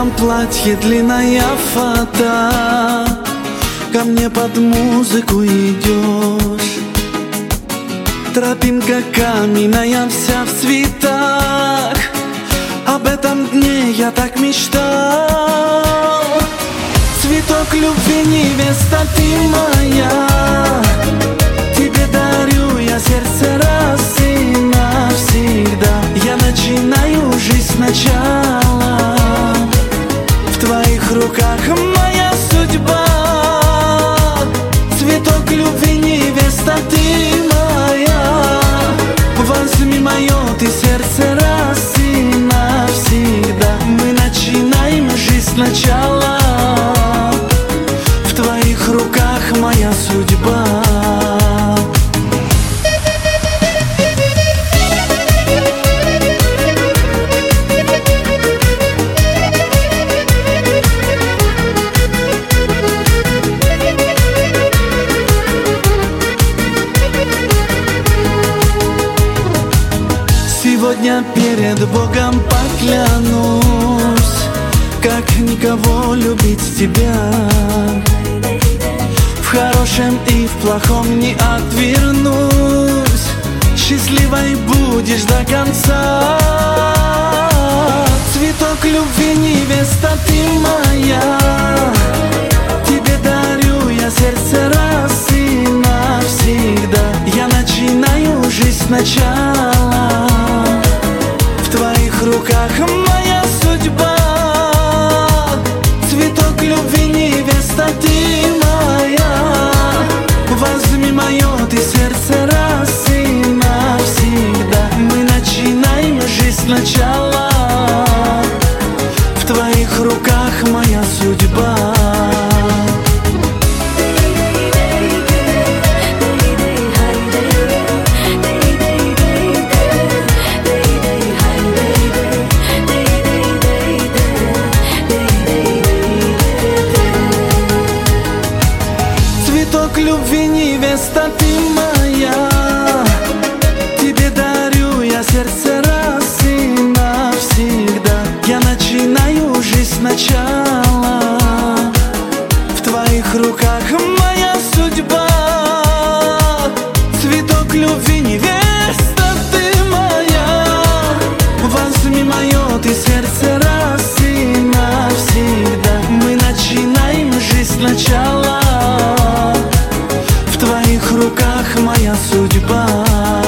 белом платье длинная фата, ко мне под музыку идешь. Тропинка каменная, вся в цветах, об этом дне я так мечтал. Цветок любви, невеста ты моя, тебе дарю я сердце раз и навсегда. Я начинаю жизнь сначала, в твоих руках моя судьба. Цветок любви, невеста ты моя, возьми мое ты сердце раз и навсегда. Мы начинаем жизнь сначала, в твоих руках моя судьба. Сегодня перед Богом поклянусь, как никого любить тебя. В хорошем и в плохом не отвернусь, счастливой будешь до конца. Цветок любви, невеста ты моя, тебе дарю я сердце раз и навсегда. Я начинаю жизнь сначала, в твоих руках моя судьба. Цветок любви, невеста ты моя, возьми мое ты сердце раз и навсегда. Мы начинаем жизнь сначала, в твоих руках моя судьба. Цветок любви, невеста ты моя, тебе дарю я сердце раз и навсегда. Я начинаю жизнь сначала, в твоих руках моя судьба. Цветок любви, невеста ты моя, возьми мое ты сердце раз и навсегда. Мы начинаем жизнь сначала, в твоих руках моя судьба.